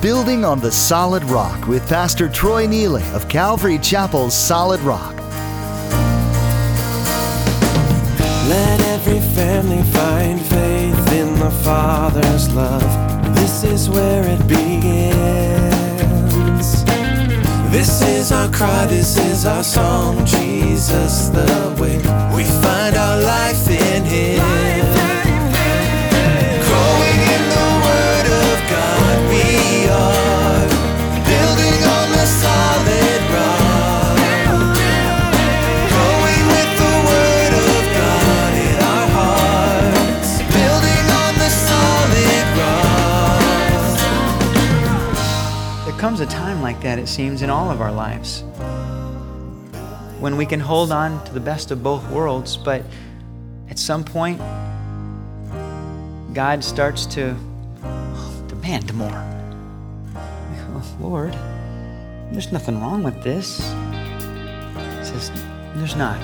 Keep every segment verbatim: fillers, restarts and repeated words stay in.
Building on the Solid Rock with Pastor Troy Neely of Calvary Chapel's Solid Rock. Let every family find faith in the Father's love. This is where it begins. This is our cry, this is our song. Jesus the way. We find our life in Him. Growing in the Word of God, we are building on the solid rock. Growing with the Word of God in our hearts, building on the solid rock. There comes a time like that, it seems, in all of our lives, when we can hold on to the best of both worlds, but at some point, God starts to demand more. Oh, Lord, there's nothing wrong with this. He says, there's not.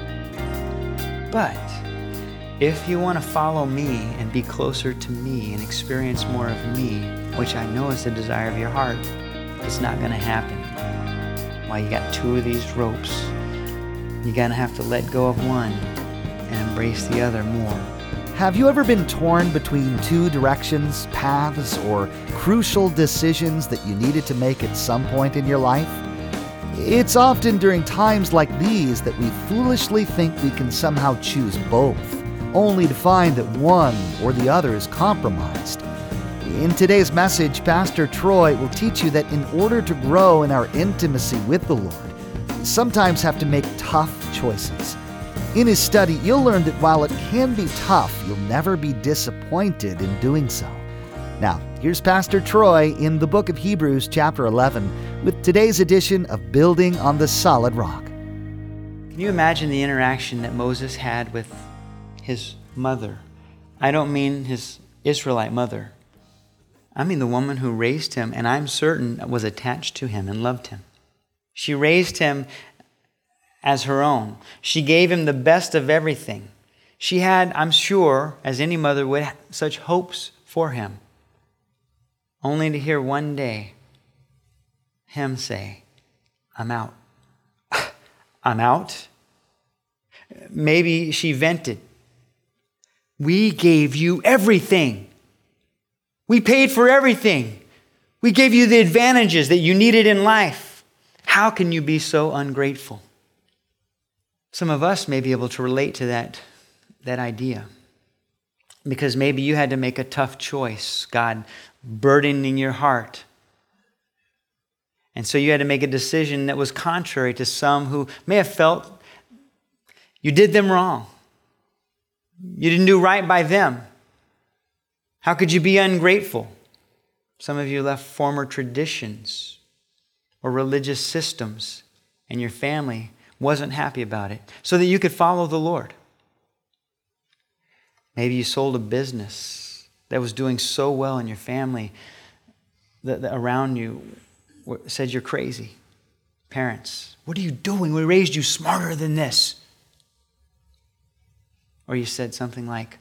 But if you want to follow me and be closer to me and experience more of me, which I know is the desire of your heart, it's not going to happen. While you got two of these ropes, you're going to have to let go of one and embrace the other more. Have you ever been torn between two directions, paths, or crucial decisions that you needed to make at some point in your life? It's often during times like these that we foolishly think we can somehow choose both, only to find that one or the other is compromised. In today's message, Pastor Troy will teach you that in order to grow in our intimacy with the Lord, we sometimes have to make tough choices. In his study, you'll learn that while it can be tough, you'll never be disappointed in doing so. Now, here's Pastor Troy in the book of Hebrews, chapter eleven, with today's edition of Building on the Solid Rock. Can you imagine the interaction that Moses had with his mother? I don't mean his Israelite mother. I mean the woman who raised him, and I'm certain was attached to him and loved him. She raised him as her own. She gave him the best of everything. She had, I'm sure, as any mother would, such hopes for him. Only to hear one day him say, I'm out. I'm out? Maybe she vented. We gave you everything. We paid for everything. We gave you the advantages that you needed in life. How can you be so ungrateful? Some of us may be able to relate to that, that idea. Because maybe you had to make a tough choice, God burdening your heart. And so you had to make a decision that was contrary to some who may have felt you did them wrong. You didn't do right by them. How could you be ungrateful? Some of you left former traditions or religious systems, and your family wasn't happy about it, so that you could follow the Lord. Maybe you sold a business that was doing so well in your family that, that around you said you're crazy. Parents, what are you doing? We raised you smarter than this. Or you said something like,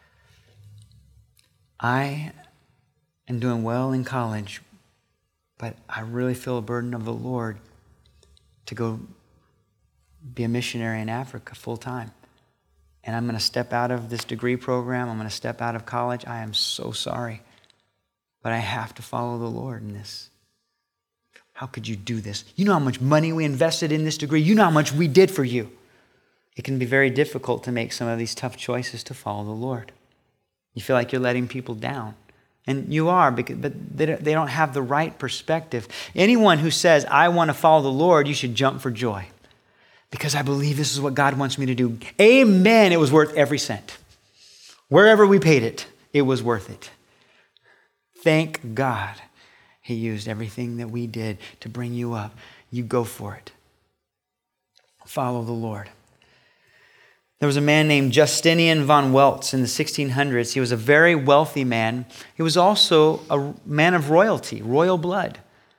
I am doing well in college, but I really feel a burden of the Lord to go be a missionary in Africa full time. And I'm going to step out of this degree program. I'm going to step out of college. I am so sorry. But I have to follow the Lord in this. How could you do this? You know how much money we invested in this degree. You know how much we did for you. It can be very difficult to make some of these tough choices to follow the Lord. You feel like you're letting people down. And you are, because, but they don't have the right perspective. Anyone who says, I want to follow the Lord, you should jump for joy. Because I believe this is what God wants me to do. Amen. It was worth every cent. Wherever we paid it, it was worth it. Thank God He used everything that we did to bring you up. You go for it. Follow the Lord. There was a man named Justinian von Welz in the sixteen hundreds. He was a very wealthy man. He was also a man of royalty, royal blood.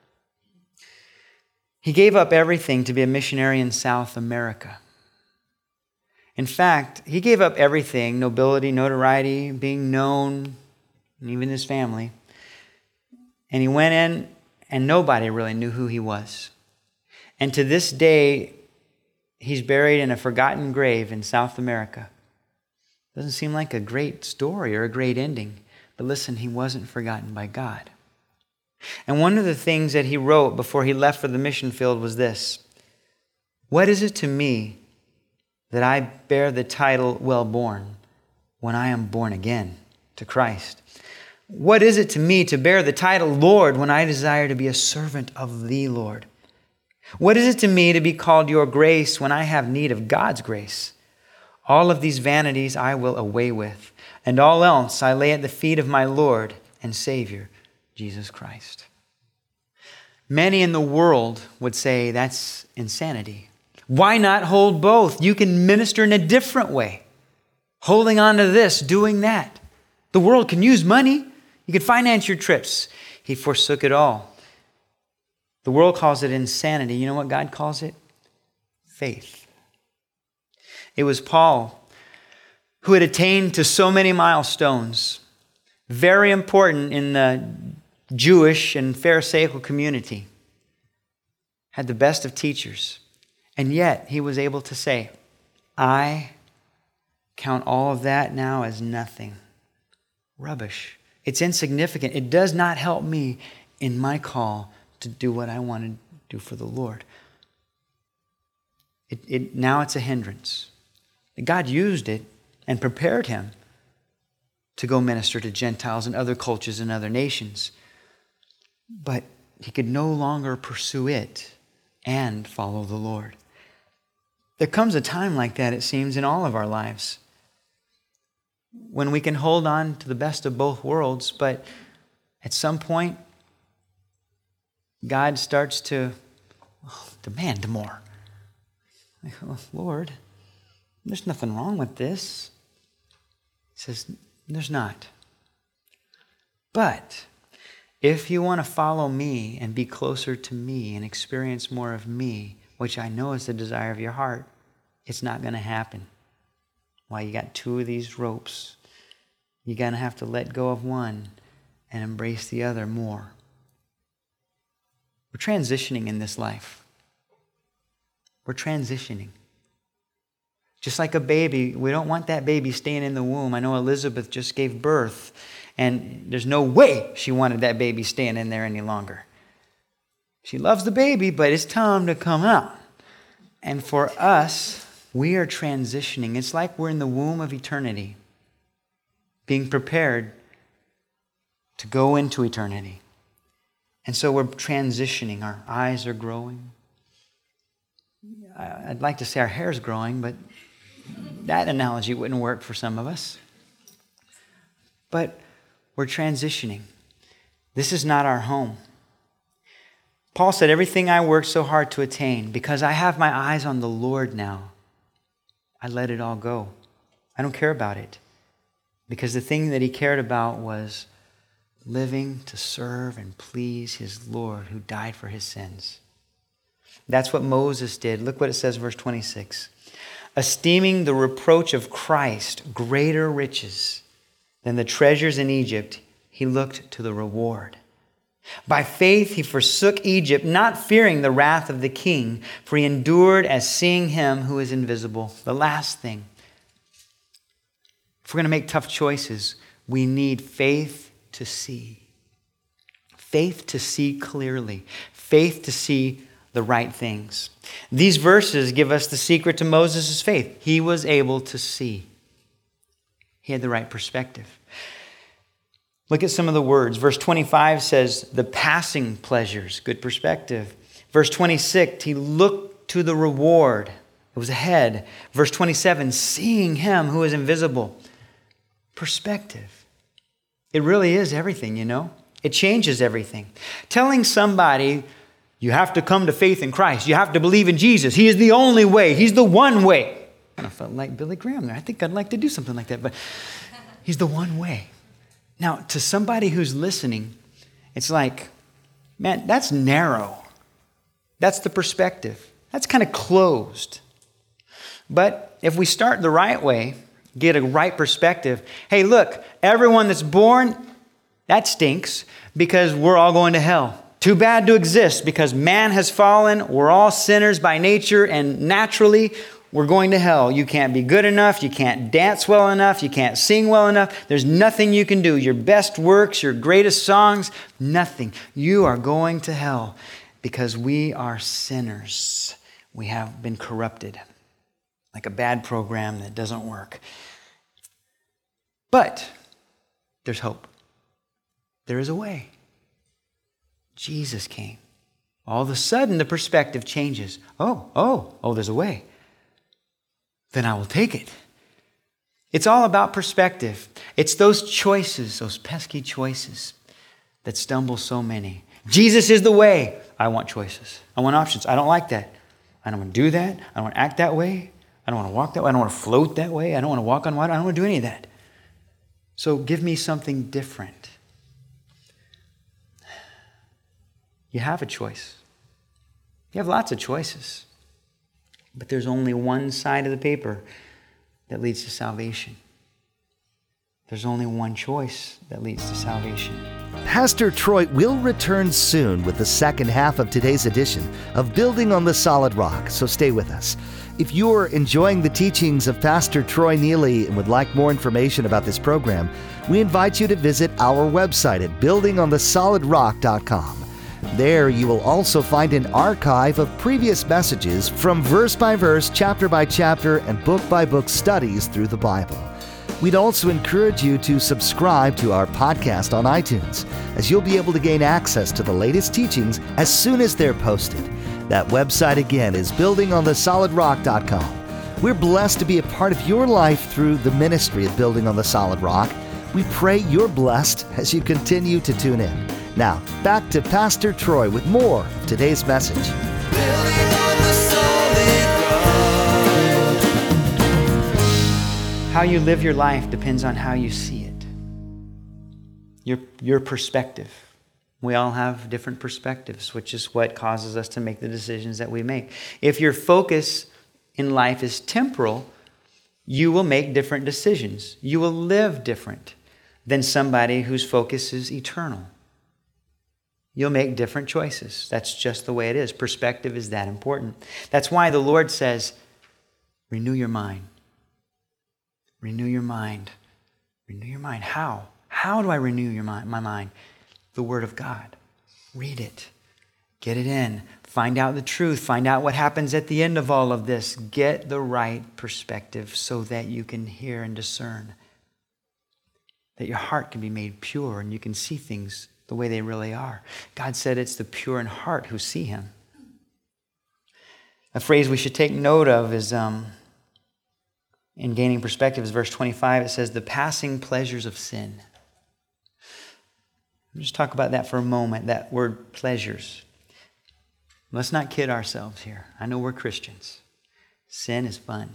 He gave up everything to be a missionary in South America. In fact, he gave up everything, nobility, notoriety, being known, and even his family. And he went in, and nobody really knew who he was. And to this day, he's buried in a forgotten grave in South America. Doesn't seem like a great story or a great ending. But listen, he wasn't forgotten by God. And one of the things that he wrote before he left for the mission field was this: "What is it to me that I bear the title well-born when I am born again to Christ? What is it to me to bear the title Lord when I desire to be a servant of the Lord? What is it to me to be called your grace when I have need of God's grace? All of these vanities I will away with, and all else I lay at the feet of my Lord and Savior, Jesus Christ." Many in the world would say that's insanity. Why not hold both? You can minister in a different way, holding on to this, doing that. The world can use money. You can finance your trips. He forsook it all. The world calls it insanity. You know what God calls it? Faith. It was Paul who had attained to so many milestones, very important in the Jewish and Pharisaical community, had the best of teachers, and yet he was able to say, "I count all of that now as nothing. Rubbish. It's insignificant. It does not help me in my call to do what I want to do for the Lord." It, it, now it's a hindrance. God used it and prepared him to go minister to Gentiles and other cultures and other nations. But he could no longer pursue it and follow the Lord. There comes a time like that, it seems, in all of our lives, when we can hold on to the best of both worlds, but at some point, God starts to oh, demand more. Like, oh, Lord, there's nothing wrong with this. He says, there's not. But if you want to follow me and be closer to me and experience more of me, which I know is the desire of your heart, it's not going to happen. Why, you got two of these ropes. You're going to have to let go of one and embrace the other more. We're transitioning in this life. We're transitioning. Just like a baby, we don't want that baby staying in the womb. I know Elizabeth just gave birth, and there's no way she wanted that baby staying in there any longer. She loves the baby, but it's time to come out. And for us, we are transitioning. It's like we're in the womb of eternity, being prepared to go into eternity. And so we're transitioning. Our eyes are growing. I'd like to say our hair's growing, but that analogy wouldn't work for some of us. But we're transitioning. This is not our home. Paul said, everything I worked so hard to attain, because I have my eyes on the Lord now, I let it all go. I don't care about it. Because the thing that he cared about was living to serve and please his Lord who died for his sins. That's what Moses did. Look what it says, verse twenty-six. Esteeming the reproach of Christ greater riches than the treasures in Egypt, he looked to the reward. By faith he forsook Egypt, not fearing the wrath of the king, for he endured as seeing him who is invisible. The last thing. If we're going to make tough choices, we need faith to see. Faith to see clearly. Faith to see the right things. These verses give us the secret to Moses' faith. He was able to see. He had the right perspective. Look at some of the words. Verse twenty-five says, the passing pleasures, good perspective. Verse twenty-six, he looked to the reward. It was ahead. Verse twenty-seven, seeing him who is invisible. Perspective. It really is everything, you know. It changes everything. Telling somebody, you have to come to faith in Christ. You have to believe in Jesus. He is the only way. He's the one way. I felt like Billy Graham there. I think I'd like to do something like that, but he's the one way. Now, to somebody who's listening, it's like, man, that's narrow. That's the perspective. That's kind of closed. But if we start the right way, get a right perspective, hey, look, everyone that's born, That stinks because we're all going to hell. Too bad to exist because man has fallen. We're all sinners by nature, and naturally we're going to hell. You can't be good enough. You can't dance well enough. You can't sing well enough. There's nothing you can do. Your best works, your greatest songs, nothing. You are going to hell because we are sinners. We have been corrupted like a bad program that doesn't work. But there's hope. There is a way. Jesus came. All of a sudden, the perspective changes. Oh, oh, oh, there's a way. Then I will take it. It's all about perspective. It's those choices, those pesky choices that stumble so many. Jesus is the way. I want choices. I want options. I don't like that. I don't want to do that. I don't want to act that way. I don't want to walk that way. I don't want to float that way. I don't want to walk on water. I don't want to do any of that. So give me something different. You have a choice. You have lots of choices. But there's only one side of the paper that leads to salvation. There's only one choice that leads to salvation. Pastor Troy will return soon with the second half of today's edition of Building on the Solid Rock, so stay with us. If you're enjoying the teachings of Pastor Troy Neely and would like more information about this program, we invite you to visit our website at building on the solid rock dot com. There you will also find an archive of previous messages from verse by verse, chapter by chapter, and book by book studies through the Bible. We'd also encourage you to subscribe to our podcast on iTunes, as you'll be able to gain access to the latest teachings as soon as they're posted. That website again is building on the solid rock dot com. We're blessed to be a part of your life through the ministry of Building on the Solid Rock. We pray you're blessed as you continue to tune in. Now, back to Pastor Troy with more of today's message. Building on the solid rock. How you live your life depends on how you see it. Your, your perspective. We all have different perspectives, which is what causes us to make the decisions that we make. If your focus in life is temporal, you will make different decisions. You will live different than somebody whose focus is eternal. You'll make different choices. That's just the way it is. Perspective is that important. That's why the Lord says, renew your mind. Renew your mind. Renew your mind. How? How do I renew your mind, my mind? The Word of God. Read it. Get it in. Find out the truth. Find out what happens at the end of all of this. Get the right perspective so that you can hear and discern. That your heart can be made pure and you can see things the way they really are. God said it's the pure in heart who see Him. A phrase we should take note of is, um, in gaining perspective, is verse twenty-five. It says, the passing pleasures of sin. Let's talk about that for a moment, that word pleasures. Let's not kid ourselves here. I know we're Christians. Sin is fun.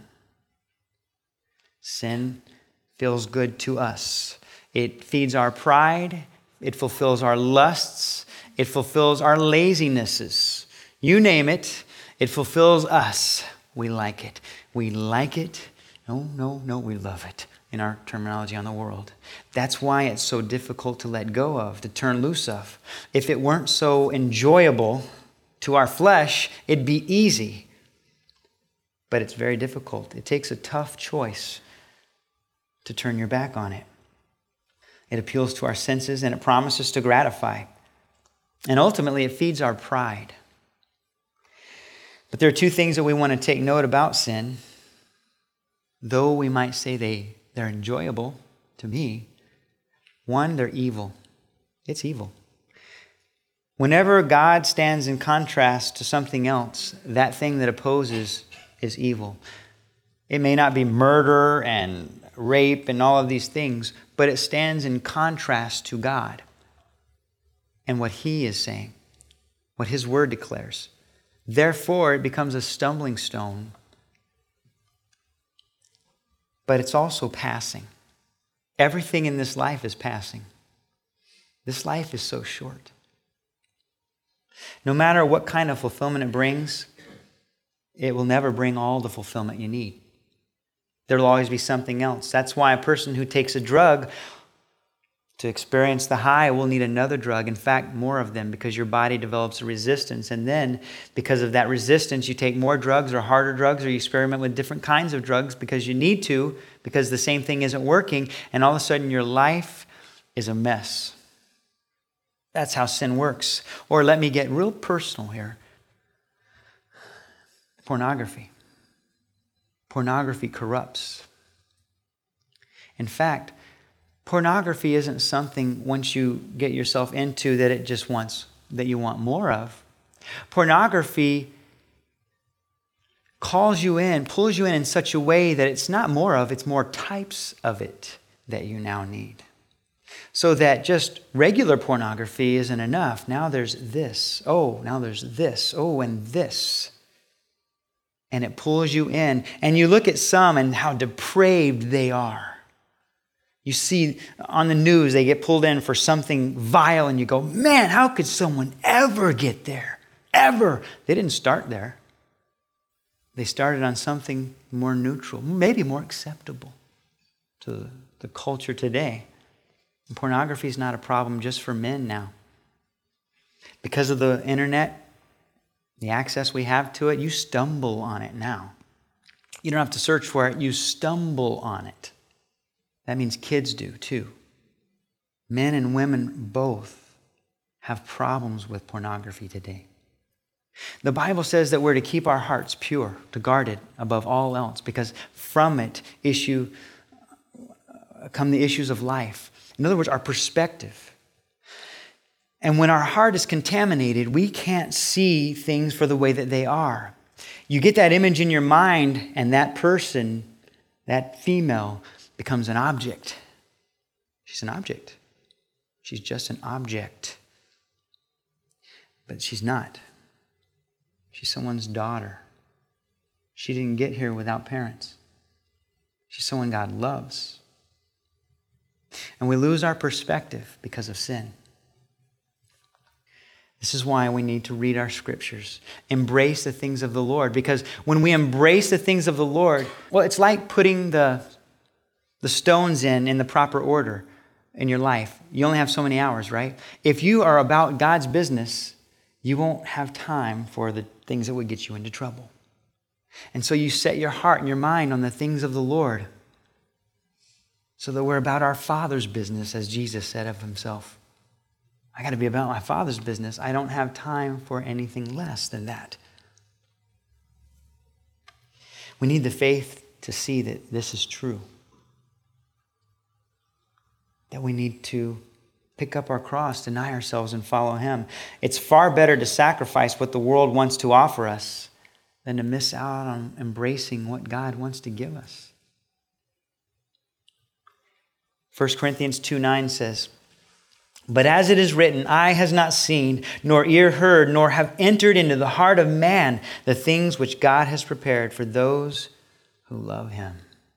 Sin feels good to us. It feeds our pride. It fulfills our lusts. It fulfills our lazinesses. You name it, it fulfills us. We like it. We like it. No, no, no, we love it in our terminology on the world. That's why it's so difficult to let go of, to turn loose of. If it weren't so enjoyable to our flesh, it'd be easy. But it's very difficult. It takes a tough choice to turn your back on it. It appeals to our senses and it promises to gratify. And ultimately, it feeds our pride. But there are two things that we want to take note about sin. Though we might say they, they're enjoyable to me, one, they're evil. It's evil. Whenever God stands in contrast to something else, that thing that opposes is evil. It may not be murder and rape and all of these things, but it stands in contrast to God and what He is saying, what His Word declares. Therefore, it becomes a stumbling stone. But it's also passing. Everything in this life is passing. This life is so short. No matter what kind of fulfillment it brings, it will never bring all the fulfillment you need. There will always be something else. That's why a person who takes a drug To experience the high, we'll need another drug. In fact, more of them, because your body develops a resistance. And then, because of that resistance, you take more drugs or harder drugs, or you experiment with different kinds of drugs because you need to, because the same thing isn't working. And all of a sudden, your life is a mess. That's how sin works. Or let me get real personal here. Pornography. Pornography corrupts. In fact, pornography isn't something once you get yourself into that it just wants, that you want more of. Pornography calls you in, pulls you in in such a way that it's not more of, it's more types of it that you now need. So that just regular pornography isn't enough. Now there's this. Oh, now there's this. Oh, and this. And it pulls you in. And you look at some and how depraved they are. You see on the news, they get pulled in for something vile and you go, man, how could someone ever get there? Ever. They didn't start there. They started on something more neutral, maybe more acceptable to the culture today. And pornography is not a problem just for men now. Because of the internet, the access we have to it, you stumble on it now. You don't have to search for it, you stumble on it. That means kids do too. Men and women both have problems with pornography today. The Bible says that we're to keep our hearts pure, to guard it above all else, because from it issue come the issues of life. In other words, our perspective. And when our heart is contaminated, we can't see things for the way that they are. You get that image in your mind, and that person, that female, becomes an object. She's an object. She's just an object. But she's not. She's someone's daughter. She didn't get here without parents. She's someone God loves. And we lose our perspective because of sin. This is why we need to read our scriptures, embrace the things of the Lord, because when we embrace the things of the Lord, well, it's like putting the the stones in in the proper order in your life. You only have so many hours, right? If you are about God's business, you won't have time for the things that would get you into trouble. And so you set your heart and your mind on the things of the Lord so that we're about our Father's business, as Jesus said of himself. I got to be about my Father's business. I don't have time for anything less than that. We need the faith to see that this is true. That we need to pick up our cross, deny ourselves, and follow him. It's far better to sacrifice what the world wants to offer us than to miss out on embracing what God wants to give us. First Corinthians two nine says, but as it is written, eye has not seen, nor ear heard, nor have entered into the heart of man the things which God has prepared for those who love him.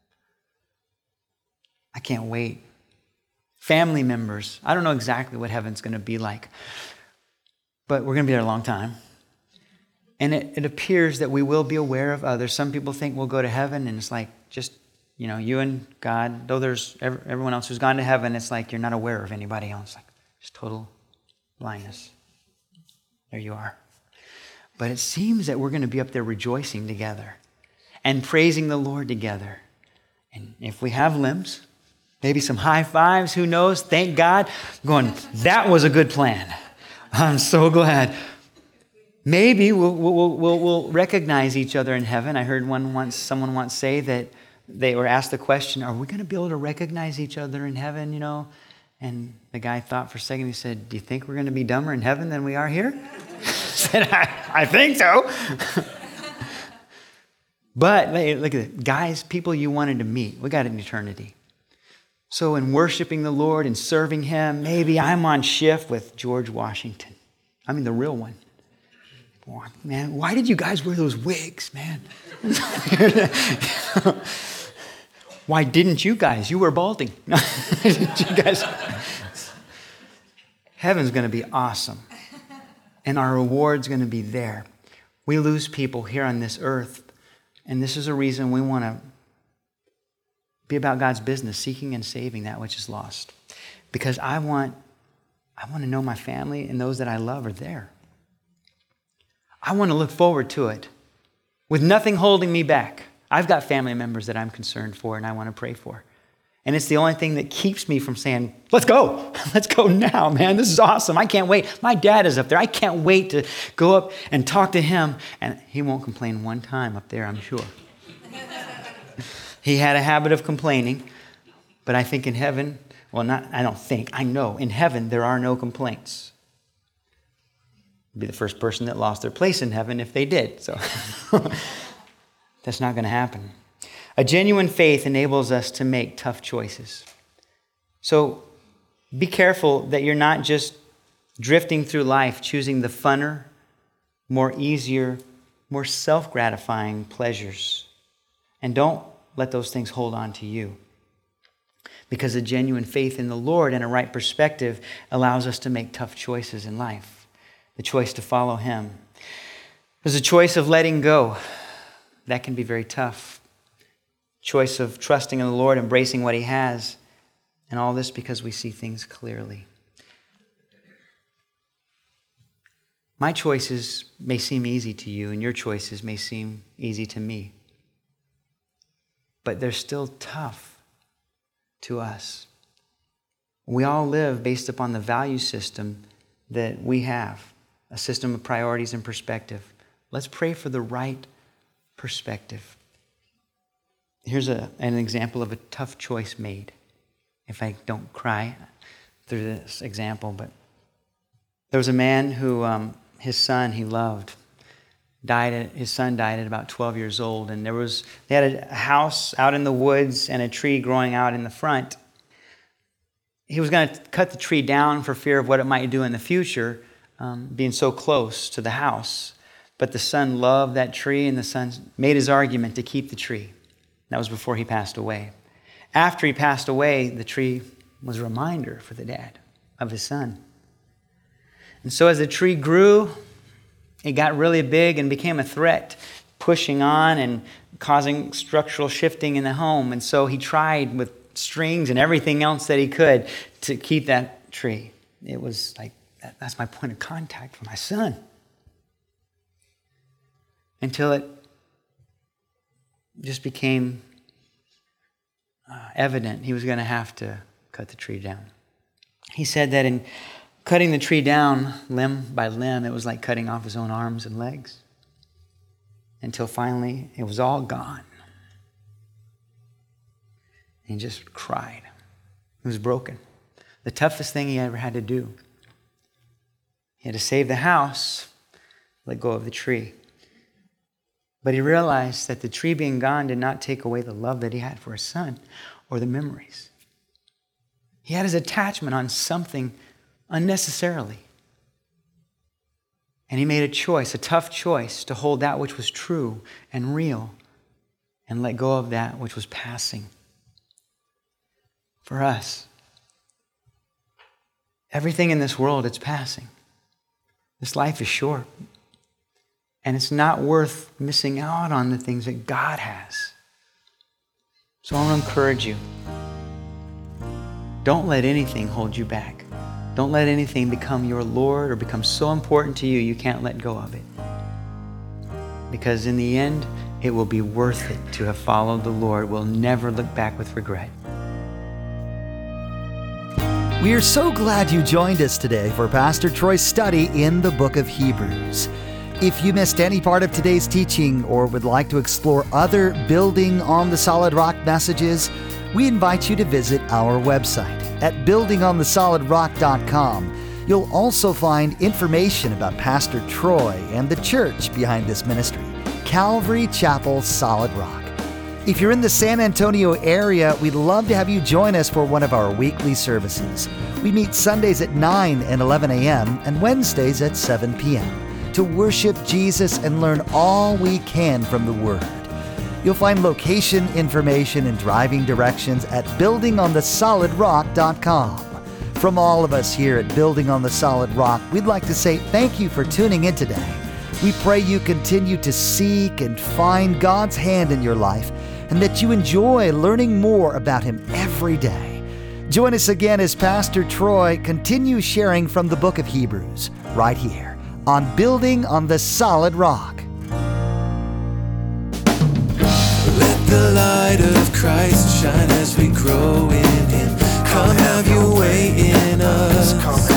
I can't wait. Family members. I don't know exactly what heaven's going to be like, but we're going to be there a long time. And it, it appears that we will be aware of others. Some people think we'll go to heaven and it's like just, you know, you and God, though there's everyone else who's gone to heaven, it's like you're not aware of anybody else. Like just total blindness. There you are. But it seems that we're going to be up there rejoicing together and praising the Lord together. And if we have limbs, maybe some high fives, who knows? Thank God. I'm going, that was a good plan. I'm so glad. Maybe we'll, we'll, we'll, we'll recognize each other in heaven. I heard one once, someone once say that they were asked the question, are we going to be able to recognize each other in heaven, you know? And the guy thought for a second, he said, do you think we're going to be dumber in heaven than we are here? I said, I, I think so. But look at it. Guys, people you wanted to meet, we got an eternity. So in worshiping the Lord and serving him, maybe I'm on shift with George Washington. I mean, the real one. Boy, man, why did you guys wear those wigs, man? Why didn't you guys? You were balding. Didn't you guys? Heaven's going to be awesome. And our reward's going to be there. We lose people here on this earth. And this is a reason we want to be about God's business, seeking and saving that which is lost. because I want, I want to know my family and those that I love are there. I want to look forward to it with nothing holding me back. I've got family members that I'm concerned for and I want to pray for. And it's the only thing that keeps me from saying, let's go. Let's go now, man. This is awesome. I can't wait. My dad is up there. I can't wait to go up and talk to him. And he won't complain one time up there, I'm sure. He had a habit of complaining. But I think in heaven, well, not, I don't think, I know, in heaven there are no complaints. I'd be the first person that lost their place in heaven if they did. So that's not going to happen. A genuine faith enables us to make tough choices. So be careful that you're not just drifting through life, choosing the funner, more easier, more self-gratifying pleasures. And don't let those things hold on to you. Because a genuine faith in the Lord and a right perspective allows us to make tough choices in life. The choice to follow Him. There's a choice of letting go. That can be very tough. Choice of trusting in the Lord, embracing what He has. And all this because we see things clearly. My choices may seem easy to you, and your choices may seem easy to me. But they're still tough to us. We all live based upon the value system that we have, a system of priorities and perspective. Let's pray for the right perspective. Here's a, an example of a tough choice made. If I don't cry through this example, but there was a man who, um, his son he loved, died. At, his son died at about twelve years old, and there was they had a house out in the woods and a tree growing out in the front. He was going to cut the tree down for fear of what it might do in the future, um, being so close to the house. But the son loved that tree, and the son made his argument to keep the tree. That was before he passed away. After he passed away, the tree was a reminder for the dad of his son. And so as the tree grew, it got really big and became a threat, pushing on and causing structural shifting in the home. And so he tried with strings and everything else that he could to keep that tree. It was like, that's my point of contact for my son. Until it just became uh, evident he was going to have to cut the tree down. He said that in cutting the tree down limb by limb, it was like cutting off his own arms and legs. Until finally, it was all gone. And he just cried. He was broken. The toughest thing he ever had to do. He had to save the house, let go of the tree. But he realized that the tree being gone did not take away the love that he had for his son or the memories. He had his attachment on something unnecessarily. And he made a choice, a tough choice, to hold that which was true and real and let go of that which was passing. For us, everything in this world, it's passing. This life is short. And it's not worth missing out on the things that God has. So I want to encourage you. Don't let anything hold you back. Don't let anything become your Lord or become so important to you you can't let go of it. Because in the end, it will be worth it to have followed the Lord. We'll never look back with regret. We are so glad you joined us today for Pastor Troy's study in the book of Hebrews. If you missed any part of today's teaching or would like to explore other Building on the Solid Rock messages, we invite you to visit our website at building on the solid rock dot com. You'll also find information about Pastor Troy and the church behind this ministry, Calvary Chapel Solid Rock. If you're in the San Antonio area, we'd love to have you join us for one of our weekly services. We meet Sundays at nine and eleven a.m. and Wednesdays at seven p.m. to worship Jesus and learn all we can from the Word. You'll find location information and driving directions at building on the solid rock dot com. From all of us here at Building on the Solid Rock, we'd like to say thank you for tuning in today. We pray you continue to seek and find God's hand in your life and that you enjoy learning more about Him every day. Join us again as Pastor Troy continues sharing from the book of Hebrews, right here on Building on the Solid Rock. Let the light of Christ shine as we grow in Him. Come have your way in us.